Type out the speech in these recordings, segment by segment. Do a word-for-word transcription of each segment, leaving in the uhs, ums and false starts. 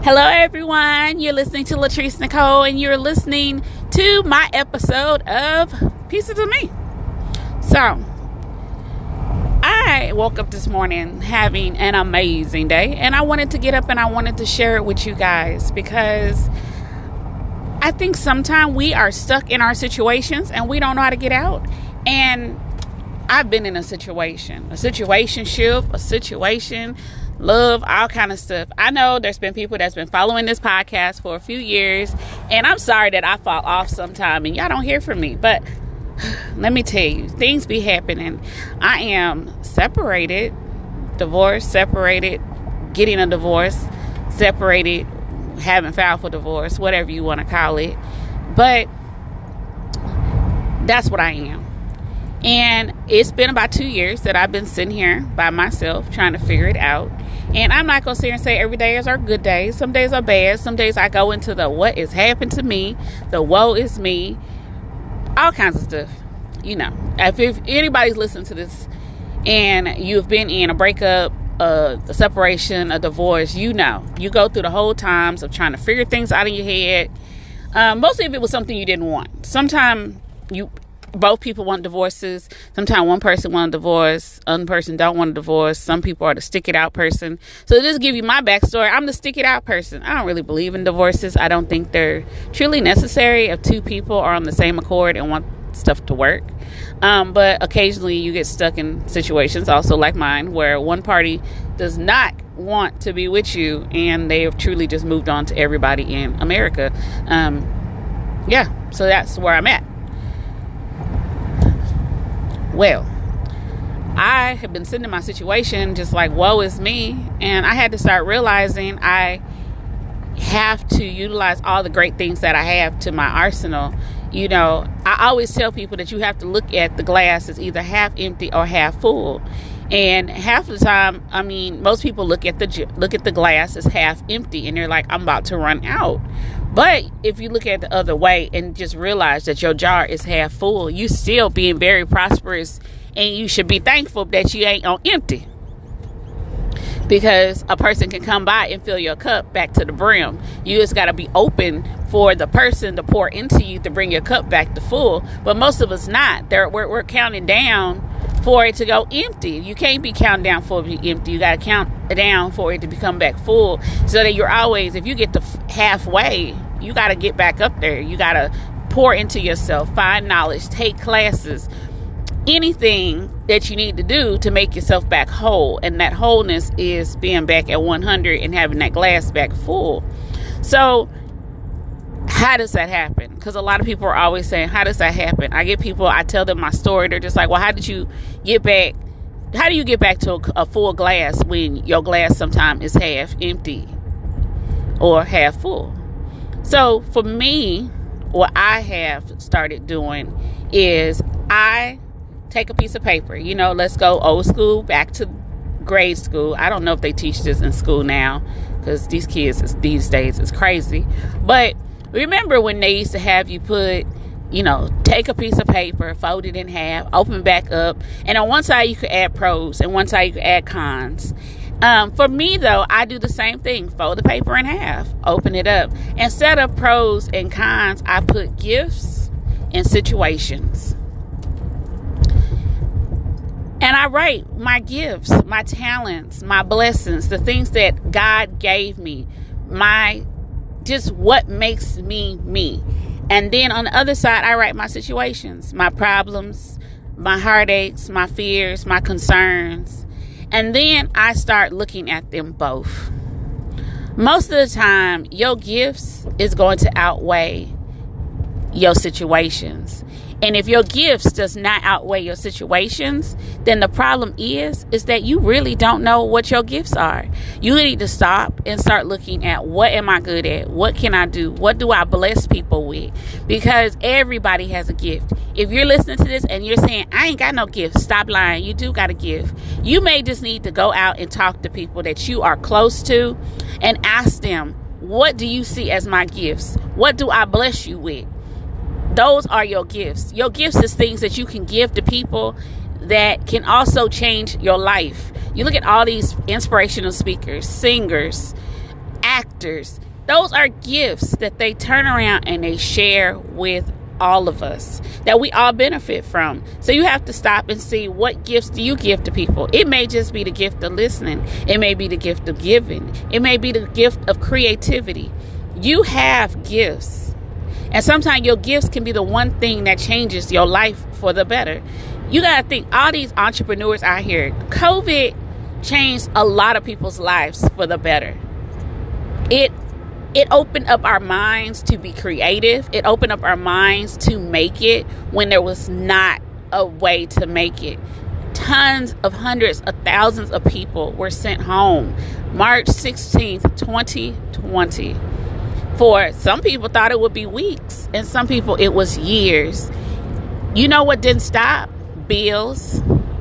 Hello, everyone. You're listening to Latrice Nicole, and you're listening to my episode of Pieces of Me. So, I woke up this morning having an amazing day, and I wanted to get up and I wanted to share it with you guys because I think sometimes we are stuck in our situations and we don't know how to get out. And I've been in a situation, a situationship, a situation, love, all kind of stuff. I know there's been people that's been following this podcast for a few years, and I'm sorry that I fall off sometime and y'all don't hear from me, but let me tell you, things be happening. I am separated, divorced, separated, getting a divorce, separated, having filed for divorce, whatever you want to call it, but that's what I am. And it's been about two years that I've been sitting here by myself trying to figure it out. And I'm not going to sit here and say every day is our good days. Some days are bad. Some days I go into the what is happened to me, the woe is me, all kinds of stuff. You know, if, if anybody's listening to this and you've been in a breakup, uh, a separation, a divorce, you know, you go through the whole times of trying to figure things out in your head. Um, mostly if it was something you didn't want. Sometimes you... both people want divorces. Sometimes one person wants a divorce, other person don't want a divorce. Some people are the stick it out person. So to just give you my backstory, I'm the stick it out person. I don't really believe in divorces. I don't think they're truly necessary if two people are on the same accord and want stuff to work. Um, but occasionally you get stuck in situations, also like mine, where one party does not want to be with you and they have truly just moved on to everybody in America. Um, yeah, so that's where I'm at. Well, I have been sitting in my situation just like, woe is me. And I had to start realizing I have to utilize all the great things that I have to my arsenal. You know, I always tell people that you have to look at the glass as either half empty or half full. And half the time, I mean, most people look at the look at the glass as half empty and they're like, I'm about to run out. But if you look at the other way and just realize that your jar is half full, you still being very prosperous, and you should be thankful that you ain't on empty. Because a person can come by and fill your cup back to the brim. You just got to be open for the person to pour into you to bring your cup back to full. But most of us not. They're, we're, we're counting down for it to go empty. You can't be counting down for it to be empty. You got to count down for it to become back full. So that you're always, if you get to halfway, you got to get back up there. You got to pour into yourself, find knowledge, take classes, anything that you need to do to make yourself back whole. And that wholeness is being back at one hundred and having that glass back full. So how does that happen? Because a lot of people are always saying, how does that happen? I get people, I tell them my story. They're just like, well, how did you get back? How do you get back to a, a full glass when your glass sometimes is half empty or half full? So for me, what I have started doing is I take a piece of paper. You know, let's go old school, back to grade school. I don't know if they teach this in school now because these kids these days is crazy. But remember when they used to have you put, you know, take a piece of paper, fold it in half, open it back up, and on one side you could add pros and one side you could add cons. Um, for me, though, I do the same thing. Fold the paper in half, open it up. Instead of pros and cons, I put gifts and situations. And I write my gifts, my talents, my blessings, the things that God gave me, my just what makes me me. And then on the other side, I write my situations, my problems, my heartaches, my fears, my concerns. And then I start looking at them both. Most of the time, your gifts is going to outweigh your situations. And if your gifts does not outweigh your situations, then the problem is, is that you really don't know what your gifts are. You need to stop and start looking at what am I good at? What can I do? What do I bless people with? Because everybody has a gift. If you're listening to this and you're saying, I ain't got no gift, stop lying. You do got a gift. You may just need to go out and talk to people that you are close to and ask them, what do you see as my gifts? What do I bless you with? Those are your gifts. Your gifts is things that you can give to people that can also change your life. You look at all these inspirational speakers, singers, actors. Those are gifts that they turn around and they share with all of us, that we all benefit from. So you have to stop and see, what gifts do you give to people? It may just be the gift of listening. It may be the gift of giving. It may be the gift of creativity. You have gifts. And sometimes your gifts can be the one thing that changes your life for the better. You got to think, all these entrepreneurs out here, COVID changed a lot of people's lives for the better. It It opened up our minds to be creative. It opened up our minds to make it when there was not a way to make it. Tons of hundreds of thousands of people were sent home March sixteenth, twenty twenty. For some people thought it would be weeks, and some people it was years. You know what didn't stop? Bills,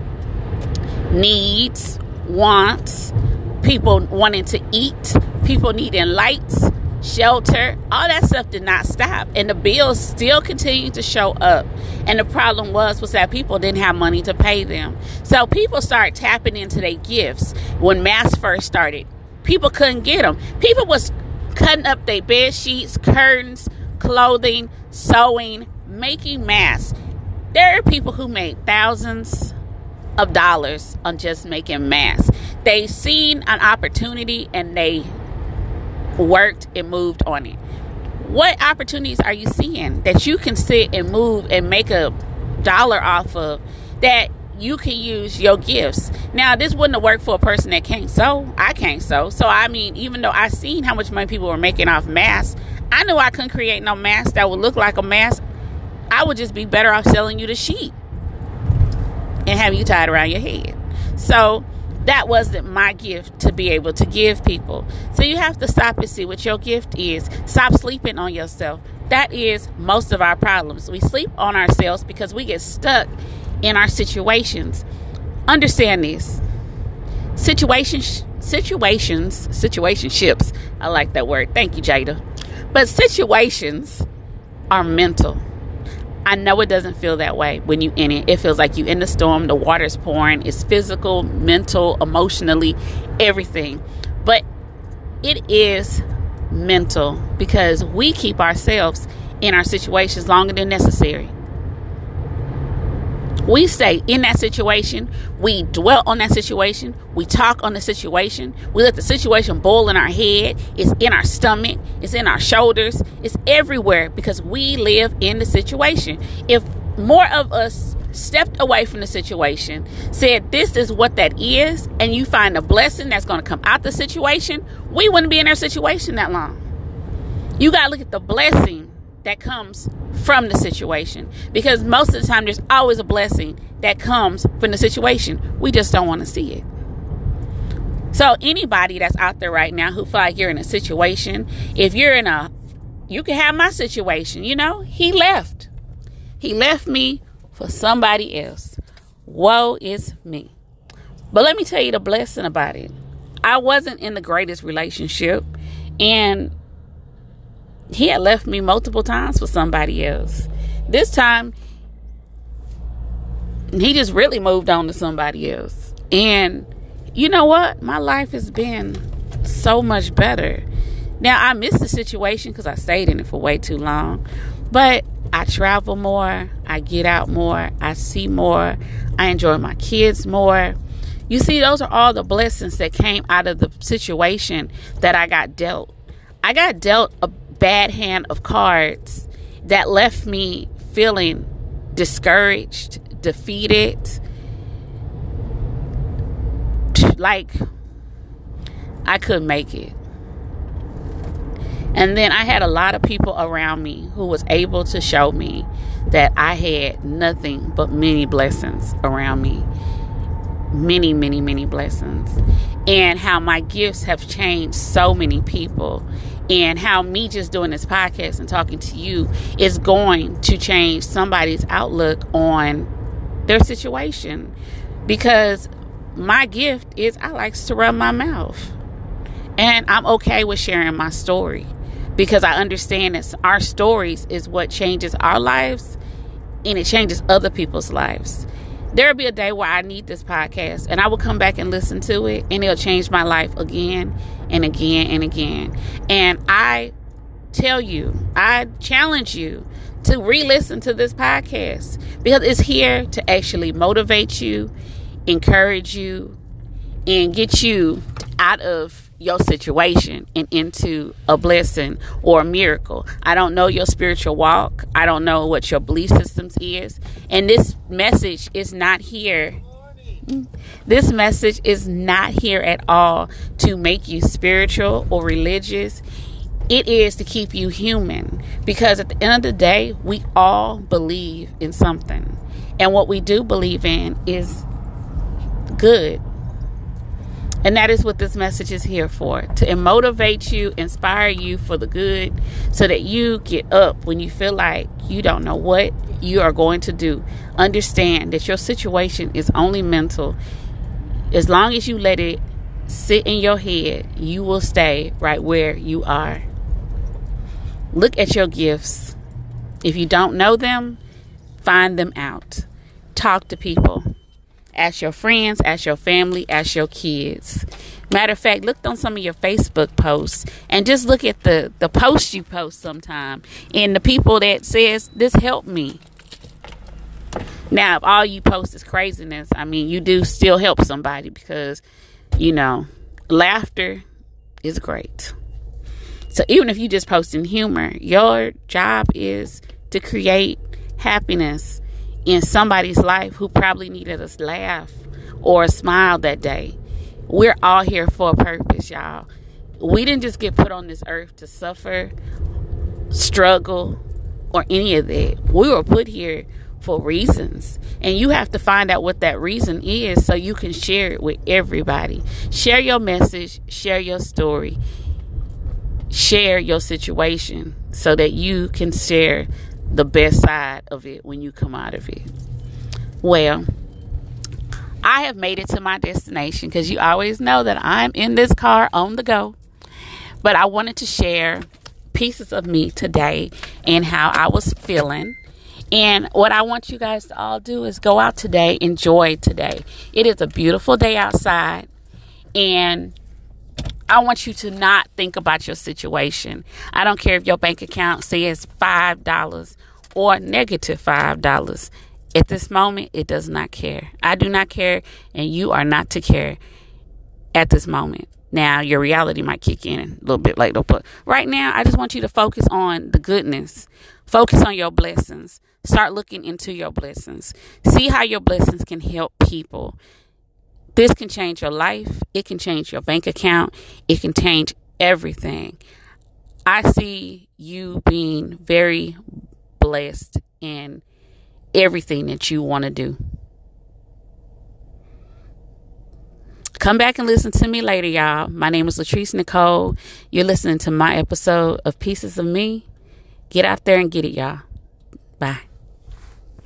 needs, wants, people wanting to eat, people needing lights, shelter. All that stuff did not stop, and the bills still continued to show up. And the problem was was that people didn't have money to pay them. So people started tapping into their gifts. When masks first started, people couldn't get them. People was cutting up their bed sheets, curtains, clothing, sewing, making masks. There are people who made thousands of dollars on just making masks. They seen an opportunity and they worked and moved on it. What opportunities are you seeing that you can sit and move and make a dollar off of, that you can use your gifts? Now, this wouldn't have worked for a person that can't sew. I can't sew. So, I mean, even though I seen how much money people were making off masks, I knew I couldn't create no mask that would look like a mask. I would just be better off selling you the sheet and have you tied around your head. So that wasn't my gift to be able to give people. So you have to stop and see what your gift is. Stop sleeping on yourself. That is most of our problems. We sleep on ourselves because we get stuck in our situations. Understand this. Situations, situations, situationships. I like that word. Thank you, Jada. But situations are mental. I know it doesn't feel that way when you in it. It feels like you in the storm, the water's pouring. It's physical, mental, emotionally, everything. But it is mental because we keep ourselves in our situations longer than necessary. We stay in that situation. We dwell on that situation. We talk on the situation. We let the situation boil in our head. It's in our stomach. It's in our shoulders. It's everywhere because we live in the situation. If more of us stepped away from the situation, said this is what that is, and you find a blessing that's going to come out the situation, we wouldn't be in our situation that long. You got to look at the blessing that comes from the situation, because most of the time there's always a blessing that comes from the situation. We just don't want to see it. So anybody that's out there right now who feel like you're in a situation, if you're in a, you can have my situation, you know, he left. He left me for somebody else. Woe is me. But let me tell you the blessing about it. I wasn't in the greatest relationship, and he had left me multiple times for somebody else. This time, he just really moved on to somebody else. And you know what? My life has been so much better. Now, I miss the situation because I stayed in it for way too long. But I travel more. I get out more. I see more. I enjoy my kids more. You see, those are all the blessings that came out of the situation that I got dealt. I got dealt a bad hand of cards that left me feeling discouraged, defeated, like I couldn't make it. And then I had a lot of people around me who was able to show me that I had nothing but many blessings around me. Many, many, many blessings. And how my gifts have changed so many people. And how me just doing this podcast and talking to you is going to change somebody's outlook on their situation. Because my gift is I like to run my mouth. And I'm okay with sharing my story. Because I understand that our stories is what changes our lives. And it changes other people's lives. There'll be a day where I need this podcast and I will come back and listen to it, and it'll change my life again and again and again. And I tell you, I challenge you to re-listen to this podcast, because it's here to actually motivate you, encourage you, and get you out of your situation and into a blessing or a miracle. I don't know your spiritual walk. I don't know what your belief systems is. And this message is not here. This message is not here at all to make you spiritual or religious. It is to keep you human, because at the end of the day, we all believe in something. And what we do believe in is good. And that is what this message is here for, to motivate you, inspire you for the good, so that you get up when you feel like you don't know what you are going to do. Understand that your situation is only mental. As long as you let it sit in your head, you will stay right where you are. Look at your gifts. If you don't know them, find them out. Talk to people. Ask your friends, ask your family, ask your kids. Matter of fact, look on some of your Facebook posts and just look at the, the posts you post sometime and the people that says, this helped me. Now, if all you post is craziness, I mean, you do still help somebody, because, you know, laughter is great. So even if you just posting humor, your job is to create happiness in somebody's life who probably needed a laugh or a smile that day. We're all here for a purpose, y'all. We didn't just get put on this earth to suffer, struggle, or any of that. We were put here for reasons, and you have to find out what that reason is so you can share it with everybody. Share your message, share your story, share your situation, so that you can share the best side of it when you come out of it. Well, I have made it to my destination, because you always know that I'm in this car on the go. But I wanted to share pieces of me today and how I was feeling. And what I want you guys to all do is go out today, enjoy today. It is a beautiful day outside, and I want you to not think about your situation. I don't care if your bank account says five dollars or negative five dollars. At this moment, it does not care. I do not care, and you are not to care at this moment. Now, your reality might kick in a little bit later, but right now, I just want you to focus on the goodness. Focus on your blessings. Start looking into your blessings. See how your blessings can help people. This can change your life. It can change your bank account. It can change everything. I see you being very blessed in everything that you want to do. Come back and listen to me later, y'all. My name is Latrice Nicole. You're listening to my episode of Pieces of Me. Get out there and get it, y'all. Bye.